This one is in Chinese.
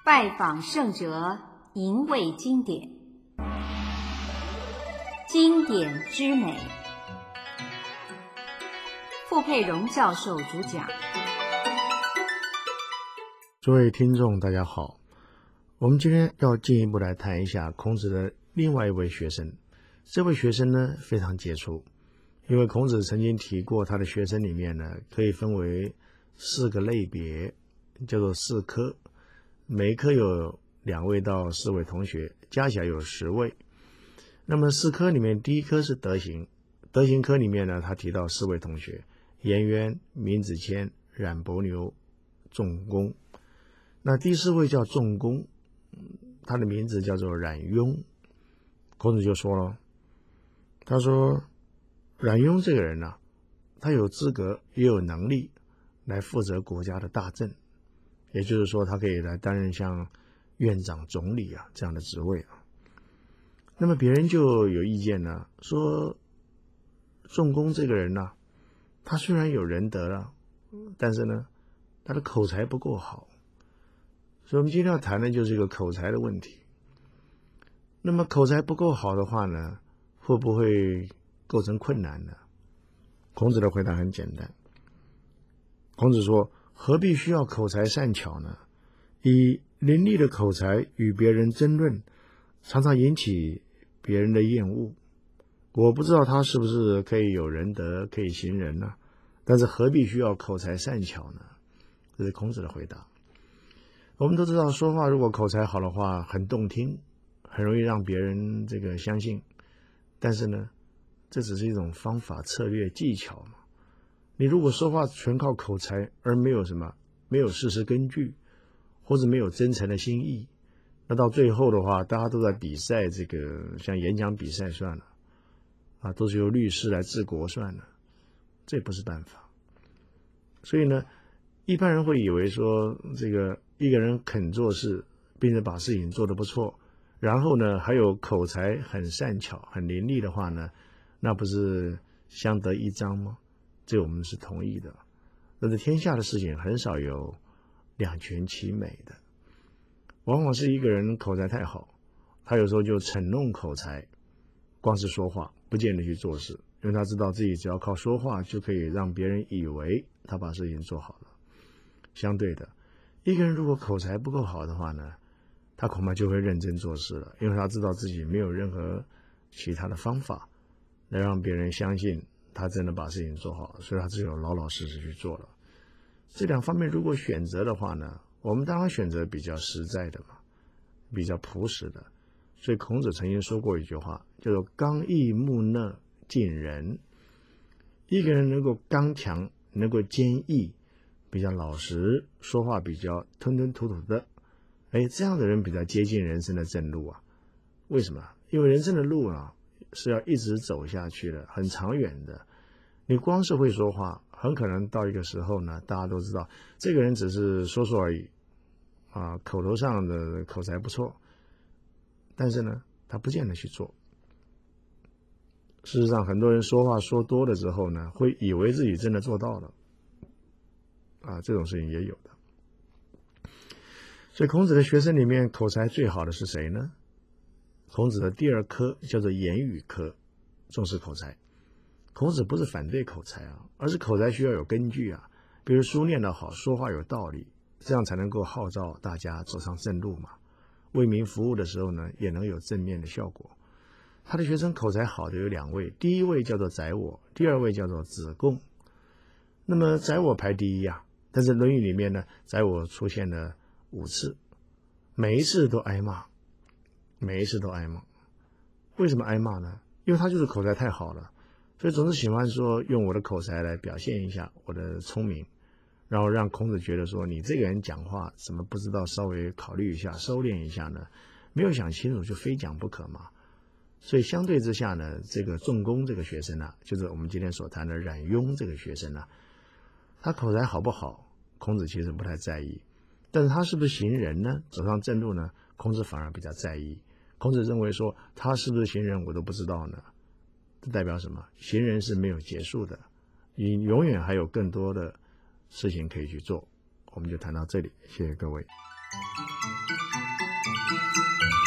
拜访圣哲，吟味经典，经典之美。傅佩荣教授主讲。 诸位听众大家好，我们今天要进一步来谈一下孔子的另外一位学生。这位学生呢非常杰出，因为孔子曾经提过他的学生里面呢可以分为4个类别，叫做4科，每一科有2位到4位同学，加起来有10位。那么4科里面第一科是德行，德行科里面呢他提到4位同学：颜渊、闵子骞、冉伯牛、仲弓。那第4位叫仲弓，他的名字叫做冉雍。孔子就说了，他说冉雍这个人他有资格也有能力来负责国家的大政，也就是说他可以来担任像院长、总理这样的职位。那么别人就有意见说仲弓这个人他虽然有仁德了，但是呢他的口才不够好。所以我们今天要谈的就是一个口才的问题。那么口才不够好的话呢，会不会构成困难呢？孔子的回答很简单。孔子说，何必需要口才善巧呢？以伶俐的口才与别人争论，常常引起别人的厌恶。我不知道他是不是可以有仁德，可以行仁呢？但是何必需要口才善巧呢？这是孔子的回答。我们都知道，说话如果口才好的话，很动听，很容易让别人相信。但是呢，这只是一种方法、策略、技巧嘛。你如果说话全靠口才，而没有事实根据，或者没有真诚的心意，那到最后的话，大家都在比赛像演讲比赛算了，都是由律师来治国算了，这不是办法。所以呢，一般人会以为说一个人肯做事，并且把事情做得不错，然后呢还有口才很善巧、很伶俐的话呢，那不是相得益彰吗？这我们是同意的。但是天下的事情很少有两全其美的，往往是一个人口才太好，他有时候就逞弄口才，光是说话不见得去做事，因为他知道自己只要靠说话就可以让别人以为他把事情做好了。相对的，一个人如果口才不够好的话呢，他恐怕就会认真做事了，因为他知道自己没有任何其他的方法来让别人相信他真的把事情做好，所以他只有老老实实去做了。这2方面如果选择的话呢，我们当然选择比较实在的嘛，比较朴实的。所以孔子曾经说过一句话，叫做刚毅木讷近人。一个人能够刚强，能够坚毅，比较老实，说话比较吞吞吐吐的，这样的人比较接近人生的正路为什么？因为人生的路是要一直走下去的，很长远的。你光是会说话，很可能到一个时候呢，大家都知道这个人只是说说而已口头上的口才不错，但是呢他不见得去做。事实上很多人说话说多了之后呢，会以为自己真的做到了这种事情也有的。所以孔子的学生里面口才最好的是谁呢？孔子的第2科叫做言语科，重视口才。孔子不是反对口才而是口才需要有根据比如书念得好，说话有道理，这样才能够号召大家走上正路嘛。为民服务的时候呢，也能有正面的效果。他的学生口才好的有2位，第一位叫做宰我，第2位叫做子贡。那么宰我排第一但是《论语》里面呢，宰我出现了5次，每一次都挨骂，每一次都挨骂。为什么挨骂呢？因为他就是口才太好了，所以总是喜欢说用我的口才来表现一下我的聪明，然后让孔子觉得说你这个人讲话怎么不知道稍微考虑一下，收敛一下呢？没有想清楚就非讲不可嘛。所以相对之下呢，这个仲弓这个学生就是我们今天所谈的冉雍这个学生他口才好不好，孔子其实不太在意，但是他是不是行仁呢？走上正路呢？孔子反而比较在意。孔子认为说他是不是行仁我都不知道呢，这代表什么？行仁是没有结束的，你永远还有更多的事情可以去做， 我们就谈到这里，谢谢各位。